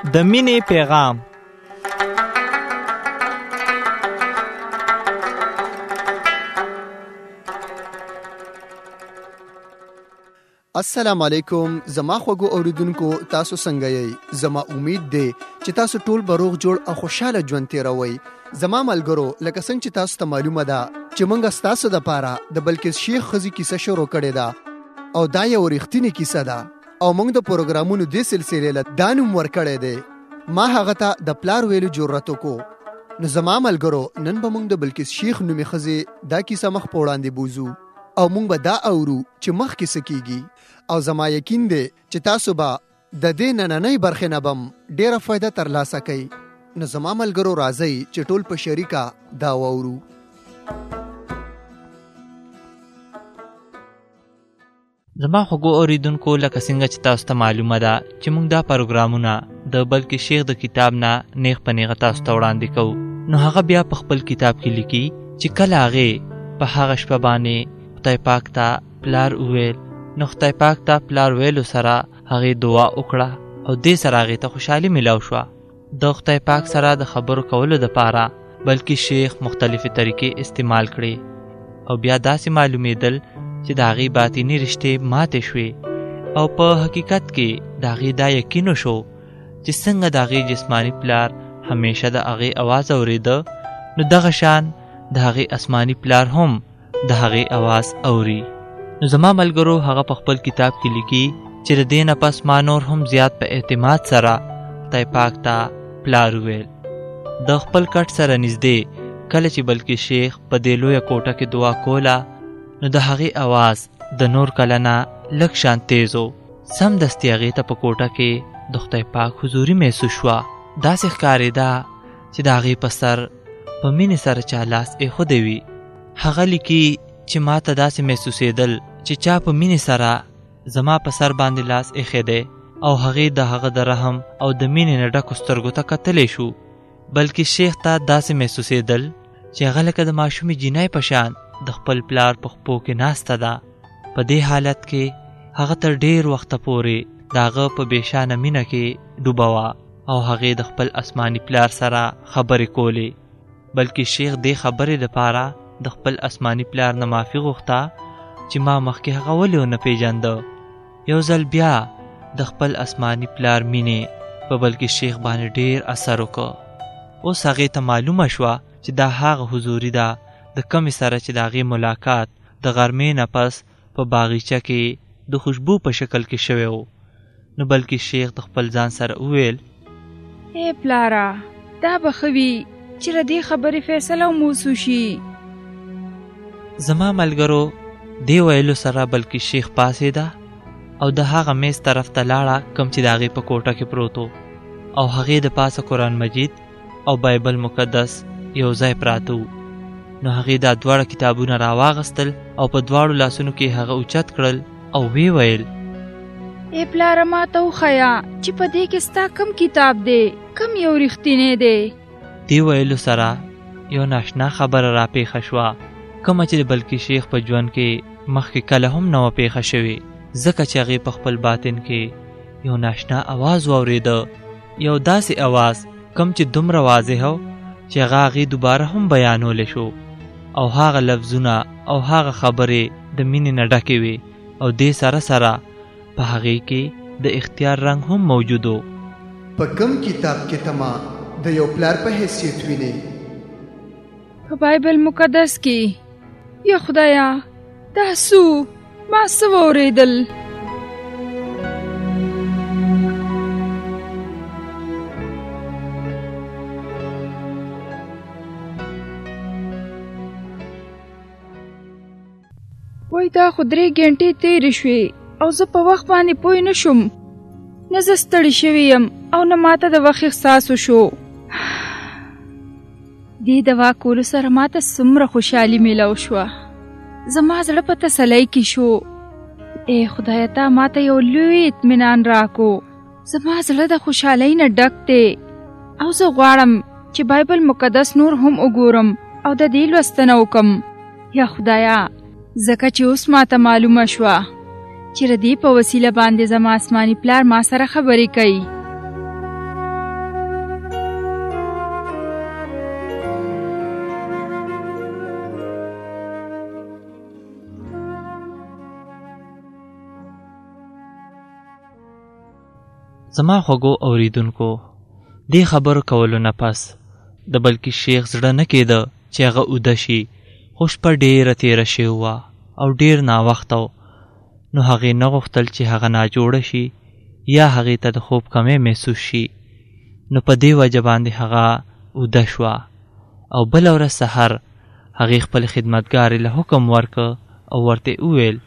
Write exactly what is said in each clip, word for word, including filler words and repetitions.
د مینې پیغام. السلام علیکم زما خوږو اوریدونکو، تاسو څنګه یې؟ زما امید دی چې تاسو ټول به روغ جوړ او خوشاله ژوند تیروئ. زما ملګرو، لکه څنګه چې تاسو ته معلومه ده چې موږ ستاسو دپاره د بلقیس شیخ ښځې کیسه شروع کړې ده او دا یو رښتینې کیسه ده او موږ د پروګرامونو دې سلسلې له دا نوم ورکړی دی. ما هغه ته د پلار ویلو جرأت وکړو. نو زما ملګرو، نن به موږ د بلقیس شیخ نومې ښځې دا کیسه مخ په وړاندې بوزو او موږ به دا اورو چې مخکې څه کیږي. او زما یقین دی چې تاسو به د دې نننۍ برخې نه بم ډېره فایده ترلاسه کړئ. نو زما ملګرو، راځئ چې ټول په شریکه دا واورو. زما خوږو اوریدونکو، لکه څنګه چې تاسو ته معلومه ده چې موږ دا پروګرامونه د بلقیس شیخ د کتاب نه نیغ په نیغه تاسو ته وړاندې کوو. نو هغه بیا په خپل کتاب کې لیکي چې کله هغې په هغه شپه باندې خدای پاک ته پلار وویل، نو خدای پاک ته پلار ویلو سره هغې دعا وکړه او دې سره هغې ته خوشحالي میلاو شوه. د خدای پاک سره د خبرو کولو دپاره بلقیس شیخ مختلفې طریقې استعمال کړې او بیا داسې معلومېدل چې د هغې باطني رشتې ماتې شوې او په حقیقت کې د هغې دا یقین وشو چې څنګه د هغې جسماني پلار همیشه د هغې اواز اورېده، نو دغه شان د هغې آسماني پلار هم د هغې اواز اوري. نو زما ملګرو، هغه په خپل کتاب کې لیکي چې د دې نه پس ما نور هم زیات په اعتماد سره خدای پاک ته پلار وویل. د خپل کټ سره نږدې کله چې بلقیس شیخ په دې لویه کوټه کې دعا کوله، نو د هغې اواز د نور کله نه لږ شان تیز و. سمدستي هغې ته په کوټه کې د خدای پاک حضوري محسوس شوه. داسې ښکارېده چې د هغې په سر په مینې سره چا لاس ایښودی وي. هغه لیکي چې ما ته داسې محسوسېدل چې چا په مینې سره زما په سر باندې لاس ایښی دی او هغې د هغه د رحم او د مینې نه ډکو سترګو ته کتلی شو. بلقیس شیخ ته داسې محسوسېدل چې هغه لکه د ماشومې جینۍ په شان د خپل پلار په خپو کې ناسته ده. په دې حالت کې هغه تر ډېر وخته پورې د هغه په بېشانه مینه کې ډوبه وه او هغې د خپل آسماني پلار سره خبرې کولې. بلقیس شیخ دې خبرې دپاره د خپل آسماني پلار نه معافي غوښته چې ما مخکې هغه ولې ونه پیژنده. یو ځل بیا د خپل آسماني پلار مینې په بلقیس شیخ باندې ډېر اثر وکړ. اوس هغې ته معلومه شوه چې دا هغه حضوري ده د کمې سره چې د هغې ملاقات د غرمې نه پس په باغیچه کې د خوشبو په شکل کې شوی و. نو بلقیس شیخ د خپل ځان سره وویل، ای پلاره، دا به ښه وي چې له دې خبرې فیصله وموسو شي. زما ملګرو، دې ویلو سره بلقیس شیخ پاڅېده او د هغه میز طرف ته لاړه کوم چې د هغې په کوټه کې پروت و او هغې د پاسه قرآن مجید او بایبل مقدس یو ځای پراته وو. نو هغې دا دواړه کتابونه راواغستل او په دواړو لاسونو کې هغه اوچت کړل او وی ویل، ای پلاره، ما ته وښیه چې په دې کې ستا کم کتاب دی، کم یو رښتینی دی. دې ویلو سره یو ناشنا خبره راپېښه شوه، کومه چې د بلقیس شیخ په ژوند کې مخکې کله هم نه وه پېښه شوې، ځکه چې هغې په خپل باطن کې یو ناشنا اواز واورېده، یو داسې اواز کوم چې دومره واضح و چې هغه هغې دوباره هم بیانولی شو او هغه لفظونه او هغه خبرې د مینې نه ډکې وې او دې سره سره په هغې کې د اختیار رنګ هم موجود و. په کوم کتاب کې ته ما د یو پلار په حیثیت وینې؟ په بایبل مقدس کې. یا خدایا، دا څو ما څه واورېدل؟ وای، دا خو درې ګنټې تېرې شوې او زه په وخت باندې پوه نه شوم. نه زه ستړی شوی یم او نه ماته د وخت احساس وشو. دې دوا کولو سره ماته څومره خوشحالي میلاو شوه. زما زړه په تسلی کې شو. ای خدایه، تا ماته یو لوی اطمینان راکو. زما زړه د خوشحالۍ نه ډک دی او زه غواړم چې بایبل مقدس نور هم وګورم او د دې لوستنه وکم. یا خدایا، ځکه چې اوس ماته معلومه شوه چې د دې په وسیله باندې زما آسماني پلار ما سره خبرې کوي. زما خوږو اوریدونکو، دې خبرو کولو نه پس د بلکې شیخ زړه نه کېده چې هغه اوده شي، خو شپه ډېره تېره شوې وه او ډېر ناوخته و. نو هغې نه غوښتل چې هغه ناجوړه شي یا هغې ته د خوب کمی محسوس شي. نو په دې وجه باندې هغه اوده شوه او بله ورځ سحر هغې خپل خدمتګارې له حکم ورکه او ورته وویل: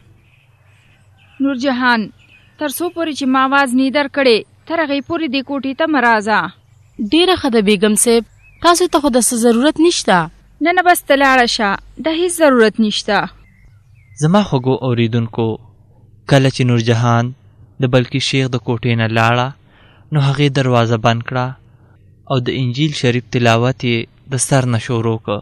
نورجهان، تر څو پورې چې ما آواز نه در کړې تر هغې پورې دې کوټې ته مه راځه. ډېره ښه ده بیګم صاحب، تاسو ته خو د څه ضرورت نشته. نه نه بس ته لاړه شه، د هېڅ ضرورت نشته. زما خوږو اوریدونکو، کله چې نورجهان د بلکې شیخ د کوټې نه لاړه نو هغې دروازه بند کړه او د انجیل شریف تلاوت یې د سر نه شروع کړ.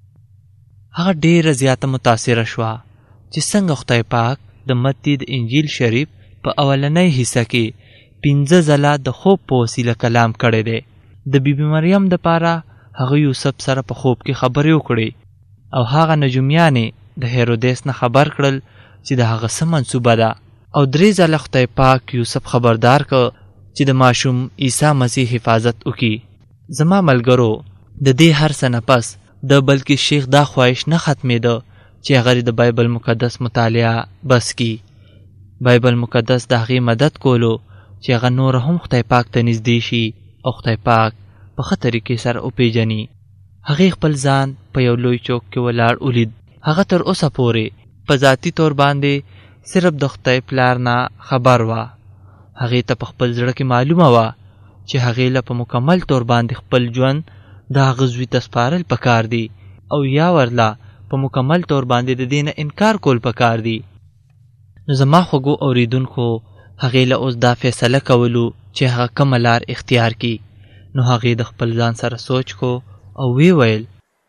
هغه ډېره زیاته متاثره شوه چې څنګه خدای پاک د متی د انجیل شریف په اولنۍ حصه کې پنځه ځله د خوب په وسیله کلام کړی دی. د بیبي مریم دپاره هغه یوسف سره په خوب کې خبرې وکړې او هغه نجومیانې د هیرودیس نه خبر کړل چې د هغه څه منصوبه ده، او درې ځله خدای پاک یوسف خبردار کړ چې د ماشوم عیسی مسیح حفاظت وکړي. زما ملګرو، د دې هر څه نه پس د بلکې شیخ دا خواهش نه ختمېده چې هغه د بایبل مقدس مطالعه بس کی. بایبل مقدس د هغې مدد کولو چې هغه نور هم خدای پاک ته نږدې شي او خدای پاک په ښه طریقې سره وپېژني. هغې خپل ځان په یو لوی چوک کې ولاړ ولید. هغه تر اوسه پورې په ذاتي طور باندې صرف د خدای پلار نه خبر وه. هغې ته په خپل زړه کې معلومه وه چې هغې له په مکمل طور باندې خپل ژوند د هغه زوی ته سپارل پکار دي او یا ورله په مکمل طور باندې د دې نه انکار کول پکار دي. نو زما خوږو اوریدونکو، هغې له اوس دا فیصله کولو چې هغه کومه لار اختیار کړي. نو هغې د خپل ځان سره سوچ کو او وی ویل: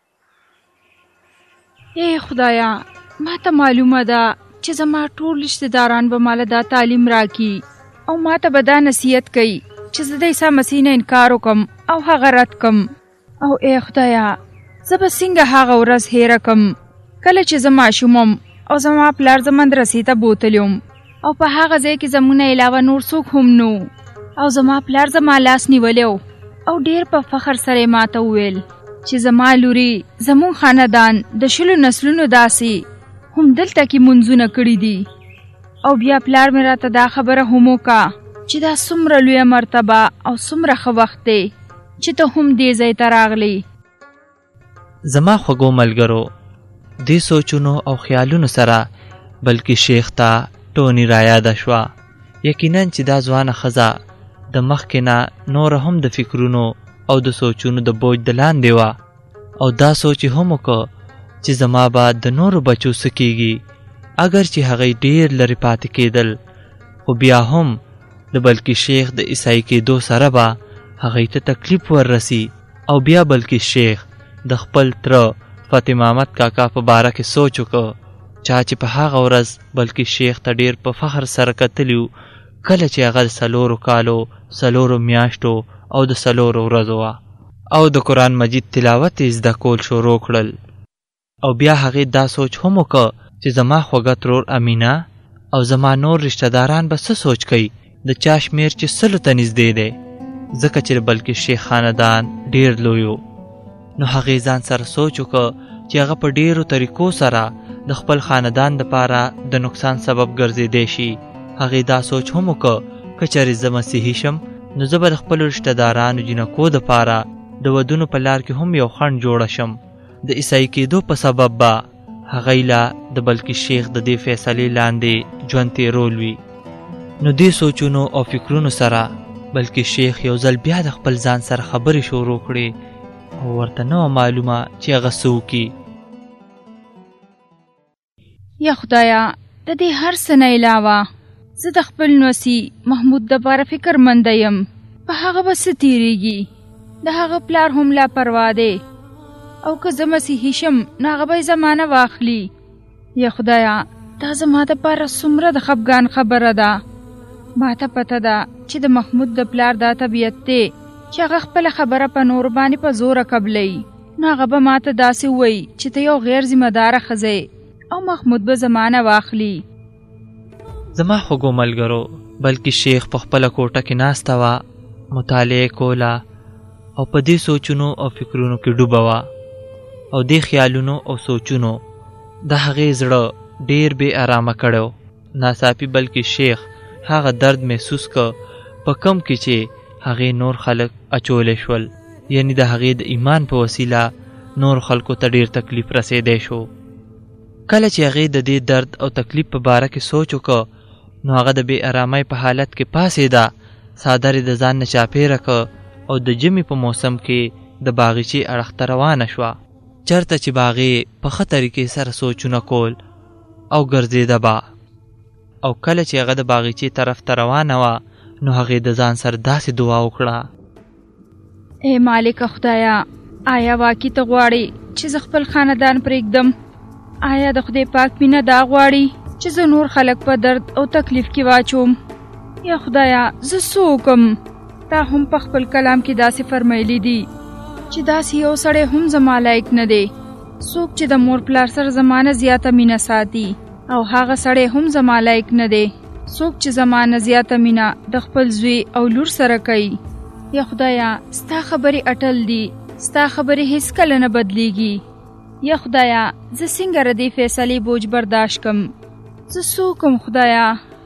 ای خدایا، ما ته معلومه ده چې زما ټول رشته داران به ماله دا تعلیم راکړي او ما ته به دا نصیحت کوي چې زه د عیسی مسیح نه انکار وکم او هغه رد کم. او ای خدایا، زه به څنګه هغه ورځ هیره کم کله چې زه ماشوم وم او زما پلار زه مدرسې ته بوتلی وم او په هغه ځای کې زموږ نه علاوه نور څوک هم نو، او زما پلار زما لاس نیولی و او ډېر په فخر سره یې ما ته وویل چې زما لوري، زموږ خاندان د شلو نسلونو داسې هم دلته کې منځونه کړي دي. او بیا پلار مې راته دا خبره هم وکړه چې دا څومره لویه مرتبه او څومره ښه وخت دی چې ته هم دې ځای ته راغلی. زما خوږو ملګرو، دې سوچونو او خیالونو سره بلکې شیخ ته ټونی رایاده شوه. یقیناً چې دا ځوانه ښځه د مخکې نه نور هم د فکرونو او د سوچونو د بوج د لاندې وه او دا سوچ یې هم وکړه چې زما به د نورو بچو څه کېږي. اگر چې هغې ډېر لرې پاتې کېدل، خو بیا هم د بلکې شیخ د عیسائی کېدو سره به هغې ته تکلیف وررسي. او بیا بلکې شیخ د خپل تره فتح محمد کاکا په باره کې سوچ وکړ، چا چې په هغه ورځ بلکې شیخ ته ډېر په فخر سره کتلي و، کله چې هغه د څلورو کالو، څلورو میاشتو او د څلورو ورځو وه او د قرآن مجید تلاوت یې زده کول شروع کړل. او بیا هغې دا سوچ هم وکړ چې زما خوږه ترور امینه او زما نور رشته داران به څه سوچ کوي، د چا شمېر چې سلو ته نږدې دی، ځکه چې بلکې شیخ خاندان ډېر لوی و. نو هغې ځان سره سوچ وکړ چې هغه په ډېرو طریقو سره د خپل خاندان دپاره د نقصان سبب ګرځېدی شي. هغې دا سوچ هم وکړ که چېرې زه مسیحي شم نو زه به د خپلو رشته دارانو جنکو دپاره د ودونو په لار کې هم یو خنډ جوړه شم. د عیسائی کېدو په سبب به هغې له د بلکې شیخ د دې فیصلې لاندې ژوند تېرول وي. نو دې سوچونو او فکرونو سره بلکې شیخ یو ځل بیا د خپل ځان سره خبرې شروع کړې او ورته نه وه معلومه چې هغه څه وکړي. یا خدایا، د دې هر څه نه علاوه زه د خپل نوسي محمود دپاره فکرمنده یم، په هغه به څه تېرېږي. د هغه پلار هم لا پروا دی او که زه مسیحي شم نو هغه به یې زمانه واخلي. یا خدایا، دا زما دپاره څومره د خفګان خبره ده. ما ته پته ده چې د محمود د پلار دا طبیعت دی چې هغه خپله خبره په نورو باندې په زوره قبلوي. نو هغه به ما ته داسې ووایي چې ته یو غیر ذمه داره ښځه او محمود به زمانه واخلي. زما خوږو ملګرو، بلکې شیخ په خپله کوټه کې ناسته وه، مطالعه کوله او په دې سوچونو او فکرونو کې ډوبه وه او دې خیالونو او سوچونو د هغې زړه ډېر بې ارامه کړی و. ناڅاپي بلکې شیخ هغه درد محسوس که په کم کې چې هغې نور خلک اچولی شول، یعنی د هغې د ایمان په وسیله نور خلکو ته ډېر تکلیف رسېدی شو. کله چې هغې د دې درد او تکلیف په باره کې سوچ وکړ، نو هغه د بې ارامۍ په حالت کې پاڅېده، څادر یې د ځان نه چاپېره کړ او د ژمي په موسم کې د باغچې اړخ ته روانه شوه، چېرته چې به هغې په ښه طریقې سره سوچونه کول او ګرځېده به. او کله چې هغه د باغچې طرف ته روانه وه، نو هغې د ځان سره داسې دعا وکړه: ای مالک خدایا، آیا واقعي ته غواړې چې زه خپل خاندان پرېږدم؟ آیا د خدای پاک مینه دا غواړي چې زه نور خلک په درد او تکلیف کې واچوم؟ یا خدایا زه څه وکړم؟ تا هم په خپل کلام کې داسې فرمایلی دي چې داسې یو سړی هم زما لایق نه دی، څوک چې د مور پلار سره زما نه زیاته مینه ساتي، او هغه سړی هم زما لایق نه دی څوک چې زما نه زیاته مینه د خپل زوی او لور سره کوي. یا خدایا ستا خبرې اټل دي، ستا خبرې هیڅ کله نه بدلیږي. یا خدایا زه څنګه د دې فیصلې بوج برداشت کم؟ زه څه وکړم خدایا؟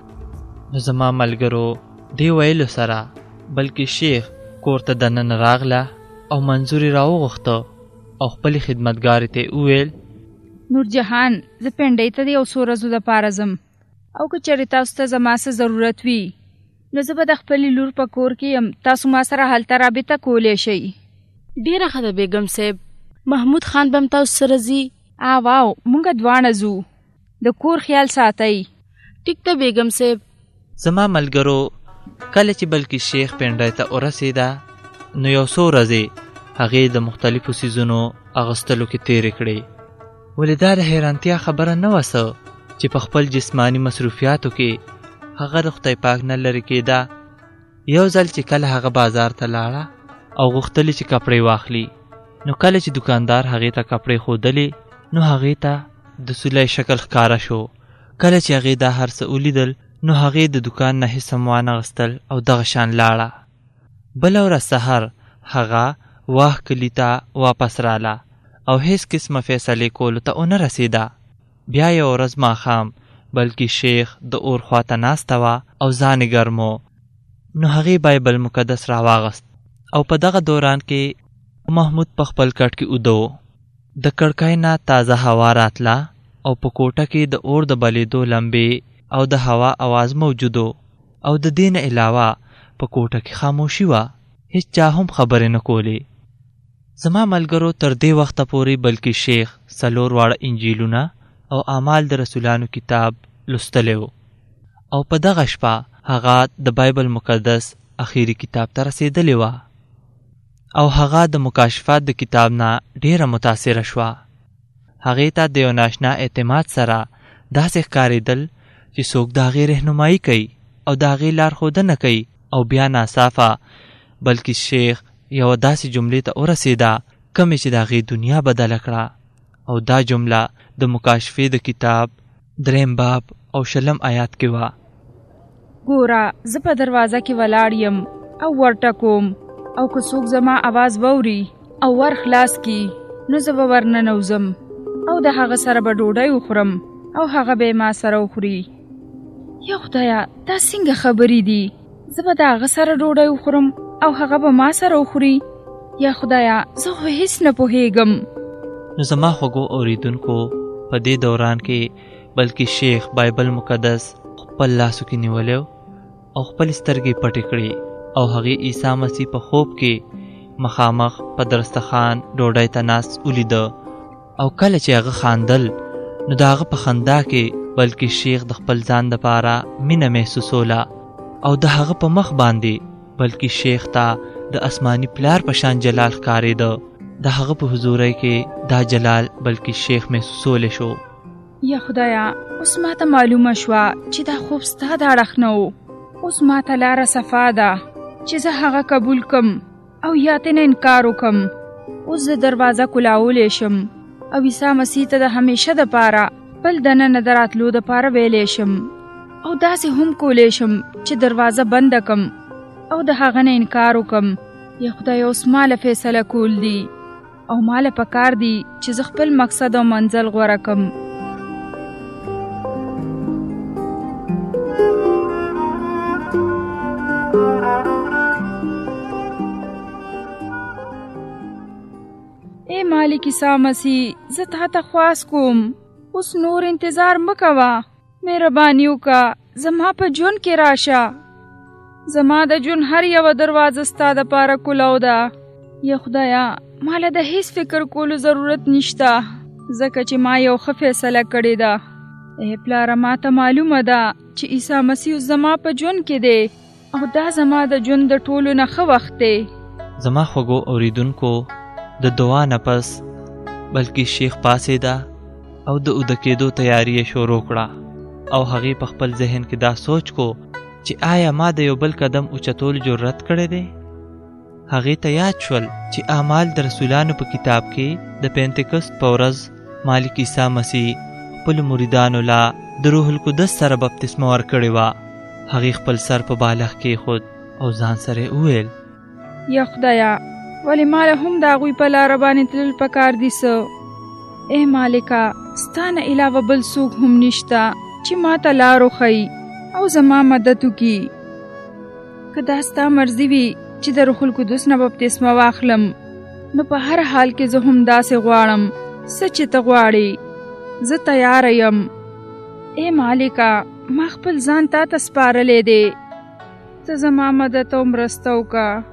نو زما ملګرو دې ویلو سره بلکې شیخ کور ته دننه راغله او منظور یې راوغوښته او خپلې خدمتګارې ته یې وویل: نورجهان، زه پنډۍ ته د یو څو ورځو دپاره ځم، او که چېرې تاسو ته زما څه ضرورت وي نو زه به د خپلې لور په کور کې یم، تاسو ما سره هلته رابطه کولی شئ. ډېره ښه ده بیګم صاحب، محمود خان به هم تاسو سره ځي؟ آواو مونږ دواړه ځو، د کور خیال ساتئ. ټیک ده بیګم صاحب. زما ملګرو کله چې بلکې شیخ پنډۍ ته ورسېده، نو یو څو ورځې هغې د مختلفو څیزونو اغوستلو کې تېرې کړې، ولې دا د حیرانتیا خبره نه وه څه چې په خپل جسماني مصروفیاتو کې هغه د خدای پاک نه لرې کېده. یو ځل چې کله هغه بازار ته لاړه او غوښتلې چې کپړې واخلي، نو کله چې دکاندار هغې ته کپړې ښودلې، نو هغې ته د سولی شکل ښکاره شو. کله چې هغې دا هر څه ولیدل، نو هغې د دکان نه هېڅ هم وانغستل او دغه شان لاړه. بله ورځ سهار هغه واه کلي ته واپس راله او هیڅ قسمه فیصلې کولو ته ونه رسېده. بیا یو ورځ ماښام بلکې شیخ د اور خواته ناسته وه او ځان یې ګرم و، نو هغې بایبل مقدس راواغست او په دغه دوران کې محمود په خپل کټ کې اوده و. د کړکۍ نه تازه هوا راتله او په کوټه کې د اور د بلېدو لمبې او د هوا اواز موجود و، او د دې نه علاوه په کوټه کې خاموشي وه، هیڅ چا هم خبرې نه کولې. زما ملګرو تر دې وخته پورې بلکې شیخ څلور واړه انجیلونه او اعمال د رسولانو کتاب لوستلی و، او په دغه شپه هغه د بایبل مقدس اخیری کتاب ته رسېدلې وه، او هغه د مکاشفات د کتاب نه ډېره متاثره شوه. هغې ته د یو ناشنا اعتماد سره داسې ښکارېدل چې څوک د هغې رهنمایي کوي او د هغې لارښودنه کوي. او بیا ناڅاپه بلکې شیخ یوه داسې جملې ته ورسېده کومې چې د هغې دنیا بدله کړه، او دا جمله د مکاشفې د کتاب دریم باب او شلم آیات کې وه: ګوره زه په دروازه کې ولاړ یم او ورټکوم، او که څوک زما آواز واوري او ور خلاص کي، نو زه به ورننوځم او د هغه سره به ډوډۍ وخورم او هغه به ما سره وخوري. یا خدایا دا څنګه خبرې دي؟ زه به د هغه سره ډوډۍ وخورم او هغه به ما سره وخوري؟ یا خدایا زه خو هیڅ نه پوهېږم. نو زما خوږو اوریدونکو په دې دوران کې بلکې شیخ بایبل مقدس خپل لاسو کې نیولی او خپل سترګې پټې کړې، او هغې عیسی مسیح په خوب کې مخامخ په درستخان ډوډۍ ته ناست ولیده. او کله چې هغه خاندل، نو د هغه په خندا کې بلکې شیخ د خپل ځان دپاره مینه محسوسوله، او د هغه په مخ باندې بلکې شیخ ته د آسماني پلار په شان جلال ښکارېده. د هغه په حضورۍ کې دا جلال بلکې شیخ محسوسولی شو. یا خدایا اوس ما ته معلومه شوه چې دا خوب ستا د اړخ نه و. اوس ما ته لاره صفا ده چې زه هغه قبول کم او یا ترې نه انکار وکم. اوس زه دروازه کولاولی شم او عیسی مسیح ته د همیشه دپاره بل دننه د راتلو دپاره ویلی شم، او داسې هم کولی شم چې دروازه بنده کم او د هغه نه انکار وکم. یا خدای اوس ماله فیصله کول دي او ماله پکار دي چې زه خپل مقصد او منزل غوره کم. اے مالک عیسی مسیح، زه تا ته خواست کوم اوس نور انتظار مه کوه، مهرباني وکړه زما په ژوند کې راشه. زما د ژوند هر یوه دروازه ستا دپاره کلاو ده. یا خدایا ماله د هیڅ فکر کولو ضرورت نشته ځکه چې ما یو ښه فیصله کړې ده. ای پلاره ما ته معلومه ده چې عیسی مسیح زما په ژوند کې دی او دا زما د ژوند د ټولو نه ښه وخت دی. زما خوږو اوریدونکو، د دعا نه پس بلکې شیخ پاسېده او د اوده کېدو تیاری یې شروع کړه او هغې په خپل ذهن کې دا سوچ کو چې آیا ما د یو بل قدم اوچتول جرأت کړی دی؟ هغې ته یاد شول چې اعمال د رسولانو په کتاب کې د پینتکست په ورځ مالک عیسی مسیح خپلو مریدانو لا د روح القدس سره بپتسمه ورکړې وه. هغې خپل سر په بالغ کېښود او ځان سره یې وویل، یا خدایا ولې ماله هم د هغوی په لاره باندې تلل پکار دي څه؟ ای مالکه ستا نه علاوه بل څوک هم نشته چې ما ته لار وښیي او زما مدد وکړي. که دا ستا مرضي وي چې د روح القدس نه بپتسمه واخلم نو په هر حال کې زه هم داسې غواړم څه چې ته غواړې. زه تیاره یم. ای مالکه ما خپل ځان تا ته سپارلی دی، ته زما مدد او مرسته وکړه.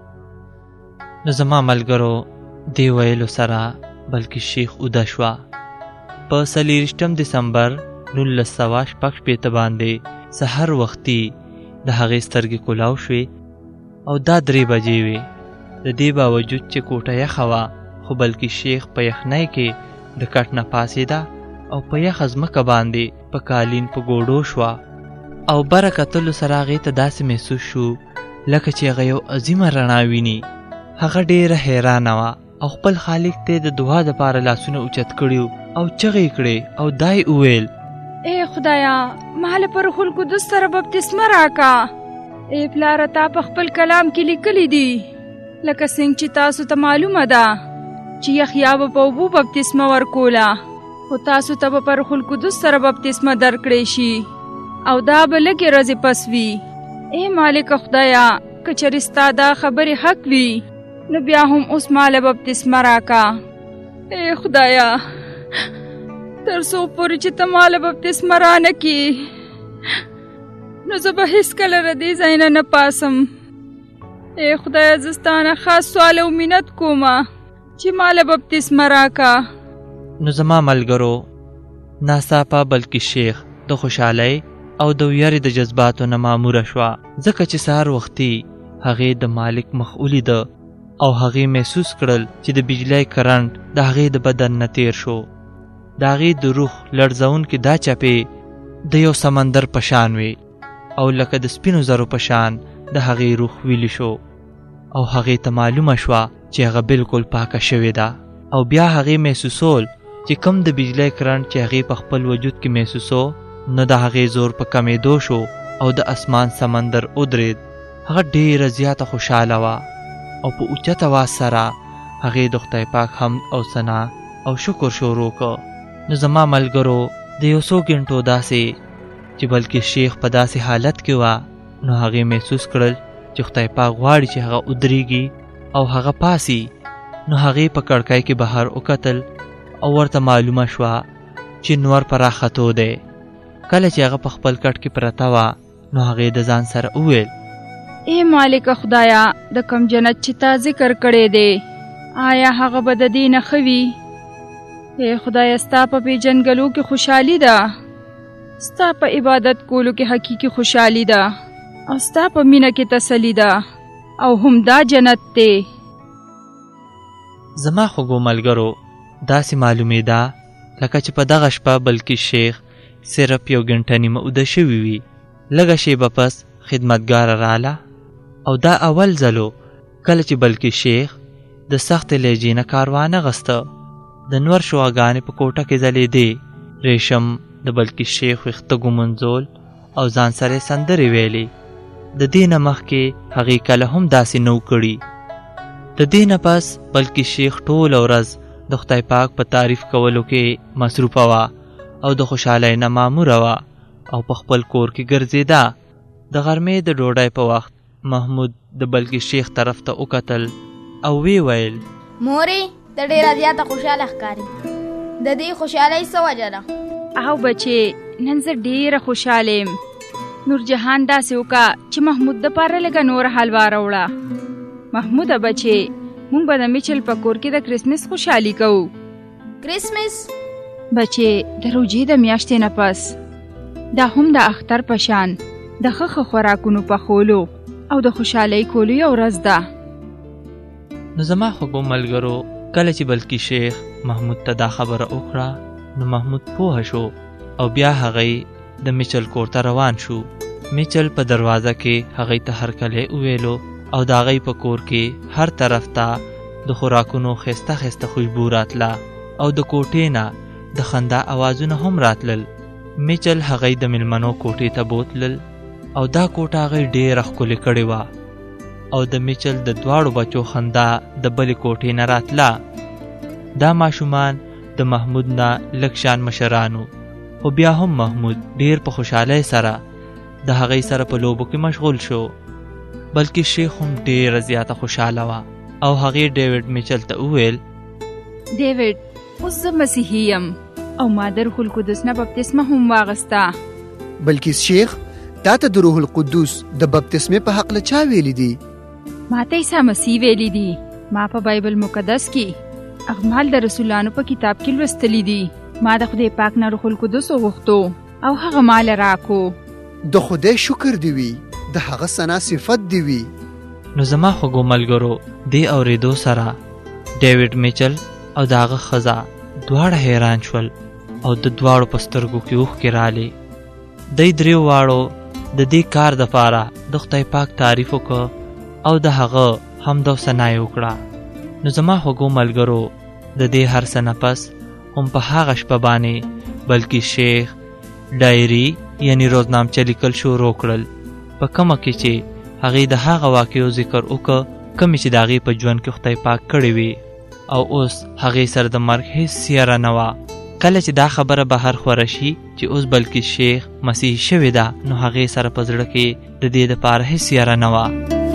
نو زما ملګرو دې ویلو سره بلکې شیخ اوده شوه. په څلېرویشتم دسمبر نولس سوه شپږ شپېته باندې سحر وختي د هغې سترګې کولاو شوې او دا درې بجې وې. د دې باوجود چې کوټه یخه وه خو بلکې شیخ په یخنۍ کې د کټ نه پاڅېده او په یخه ځمکه باندې په قالین په ګوډو شوه او بره کتلو سره هغې ته داسې محسوس شو لکه چې هغه یو عظیمه رڼا ویني. هغه ډېره حیرانه وه او خپل خالق ته د دعا دپاره لاسونه اوچت کړي او چغې کړې او دا یې وویل، ای خدایا ماله په روح القدس سره بپتسمه راکا. ای پلاره تا په خپل کلام کې لیکلی دي لکه څنګه چې تاسو ته معلومه ده چې یحیی به په اوبو بپتسمه ورکوله خو تاسو ته به په روح القدس سره بپتسمه درکړی شي او دا به لږې ورځې پس وي. ای مالک خدایا که چېرې ستا دا خبرې حق وي نو بیا هم اوس ماله بپتسمه راکا. ای خدایا تر څو پورې چې ته ماله بپتسمه رانه کړې نو زه به هېڅکله له دې ځای نه نه پاسم. ای خدایا زه ستا نه خاص سوال او منت کومه چې ماله بپتسمه راکا. نو زما ملګرو ناڅاپه بلکې شیخ د خوشحالۍ او د ویرې د جذباتو نه ماموره شوه ځکه چې سهار وختي هغې د مالک مخ ولیده او هغې محسوس کړل چې د بجلی کرنټ د هغې د بدن نه تیر شو. د هغې د روح لړزونکې دا چپې د یو سمندر په شان وې او لکه د سپینو زرو په شان د هغې روح ویلی شو او هغې ته معلومه شوه چې هغه بالکل پاکه شوې ده. او بیا هغې محسوسول چې کم د بجلی کرنټ چې هغې په خپل وجود کې محسوسو نو د هغې زور په کمېدو شو او د اسمان سمندر ودرېد. هغه ډېره زیاته خوشحاله وه او په اوچت اواز سره هغې د خدای پاک حمد او ثنا او شکر شروع کړ. نو زما ملګرو د یو څو ګنټو داسې چې بلکې شیخ په داسې حالت کې وه نو هغې محسوس کړل چې خدای پاک غواړي چې هغه ودرېږي او هغه پاسي. نو هغې په کړکۍ کې بهر وکتل او ورته معلومه شوه چې نور په راختو دی. کله چې هغه په خپل کټ کې پرته وه نو هغې د ځان سره وویل، ای مالک خدایا د کم جنت چې تا ذکر کړی دی آیا هغه به د دې نه ښه وي؟ ای خدایا ستا په پیژنګلو کې خوشحالي ده، ستا په عبادت کولو کې حقیقي خوشحالي ده او ستا په مینه کې تسلي ده او هم دا جنت دی. زما خوږو ملګرو داسې معلومېده لکه چې په دغه شپه بلکې شیخ صرف یو ګنټه نیمه اوده شوي وي. لږه شیبه پس خدمتګاره راله او دا اول ځلو کله چې بلکې شیخ د سختې لهجې نه کار وانغسته. د نور شواګانې په کوټه کې ځلېدې. ریشم د بلکې شیخ ویښته ګومنځول او ځان سره سندرې ویلې. د دې نه مخکې هغې کله هم داسې نو کړي. د دې نه پس بلکې شیخ ټوله ورځ د خدای پاک په تعریف کولو کې مصروفه وه او د خوشحالۍ نه ماموره وه او په خپل کور کې ګرځېده. د غرمې د ډوډۍ په وخت محمود د بلکې شیخ طرف ته وکتل او وی ویل: مورې ته ډېره زیاته خوشحاله ښکارې. د دې خوشحالۍ څه وجه ده؟ او بچې نن زه ډېره خوشحاله یم. نورجهان داسې وکړه چې محمود دپاره لږه نوره حلوا راوړه. محموده بچې مونږ به د میچل په کور کې د کرسمس خوشحالي کوو. کرسمس؟ بچې د روژې د میاشتې نه پس دا هم د اختر په شان د ښه ښه خوراکونو پخولو او د خوشحالۍ کولو یو ورځ ده. نو زما خوږو ملګرو، کله چې بلکې شیخ محمود ته دا خبره وکړه نو محمود پوه شو او بیا هغې د میچل کور ته روان شو. میچل په دروازه کې هغې ته هرکلی وویلو او د هغې په کور کې هر طرف ته د خوراکونو ښایسته ښایسته خوشبو راتله او د کوټې نه د خندا اوازونه هم راتلل. میچل هغې د میلمنو کوټې ته بوتلل او دا کوټه هغې ډېره ښکلې کړې وه او د میچل د دواړو بچو خندا د بلې کوټې نه راتله. دا ماشومان د محمود نه لږ شان مشرانو، خو بیا هم محمود ډېر په خوشحالۍ سره د هغې سره په لوبو کې مشغول شو. بلکې شیخ هم ډېره زیاته خوشحاله وه او هغې ډیوډ میچل ته وویل: ډیوډ اوس زه مسیحي یم او ما د روح القدس نه بپتسمه هم واغسته. بلکې شیخ تا ته د روح القدس د بپتسمې په هکله چا ویلی دي؟ ما ته عیسی مسیح ویلی دي. ما په بایبل مقدس کې اعمال د رسولانو په کتاب کې لوستلی دي. ما د خدای پاک نه روح القدس وغوښتو او هغه مال راکو. د خدای شکر دی وي، د هغه ثنا صفت دی وي. نو زما خوږو ملګرو، دې اورېدو سره ډیوډ میچل او د هغه ښځه دواړه حیران شول او د دواړو په سترګو کې اوښکې رالې. دی دریو واړو د دې کار دپاره د خدای پاک تعریف وکړه او د هغه حمد او ثنا یې وکړه. نو زما خوږو ملګرو، د دې هر څه نه پس هم په هغه شپه باندې بلکې شیخ ډایري یعنی روزنامچه لیکل شروع کړل، په کومه کې چې هغې د هغه واقعو ذکر وکړه کومې چې د هغې په ژوند کې خدای پاک کړې وي او اوس هغې سره د مرګ هېڅ سیاره نه وه. کله چې دا خبره بهر خوره شي چې اوس بلکې شیخ مسیح شوې ده، نو هغې سره په زړه کې د دې دپاره هېڅ سیاره نه وه.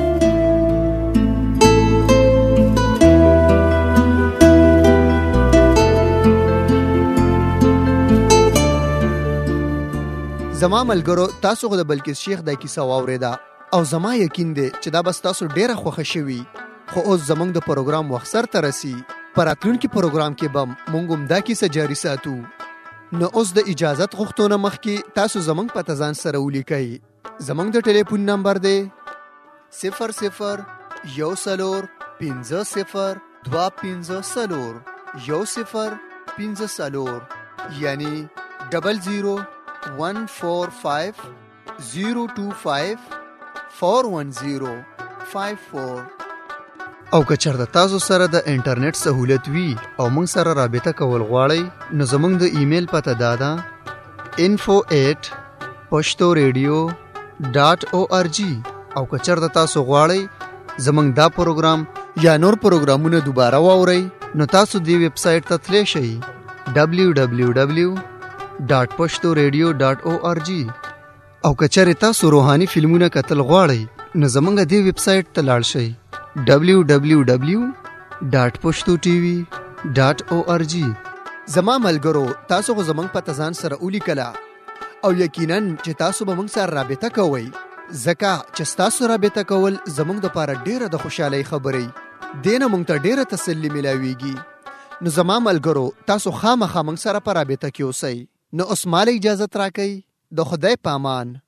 زما ملګرو، تاسو خو د بلکې شیخ دا کیسه واورېده او زما یقین دی چې دا بس تاسو ډېره خوښه شوي. خو اوس زموږ د پروګرام وخت سرته رسي. په راتلونکي پروګرام کې به موږ هم دا کیسه جاري ساتو. نو اوس د اجازت غوښتو نه مخکې تاسو زموږ پته ځان سره ولیکئ. زموږ د ټلیفون نمبر دی صفر صفر یو څلور پنځه صفر دوه پنځه څلور یو صفر پنځه څلور یعنی ډبل زیرو ون فور فایو زیرو ټو فایو فور ون زیرو فایو فور. او که چېرته تاسو سره د انټرنیټ سهولت وي او موږ سره رابطه کول غواړئ نو زموږ د ایمیل پته دا ده info at پښتو ریډیو ډاټ او آر جي. او که چېرته تاسو غواړئ زموږ دا پروګرام یا نور پروګرامونه دوباره واورئ نو تاسو دې ویب سایټ ته تللی شئ ډبلیو ډبلیو ډبلیو ډاټ پښتو ریډیو ډاټ او آر جي. او که چېرې تاسو روحاني فلمونه کتل غواړئ نو زموږ دې ویب سایټ ته لاړ شئ ډبلیو ډبلیو ډبلیو ډاټ پښتو ټي وي ډاټ او آر جي. زما ملګرو، تاسو خو زموږ پته ځان سره ولیکله او یقینا چې تاسو به موږ سره رابطه کوئ، ځکه چې ستاسو رابطه کول زموږ دپاره ډېره د خوشحالۍ خبرې دې نه موږ ته ډېره تسلي میلاویږي. نو زما ملګرو، تاسو خامخا موږ سره په رابطه کې اوسئ. نو اوس ماله اجازت راکئ. د خدای په امان.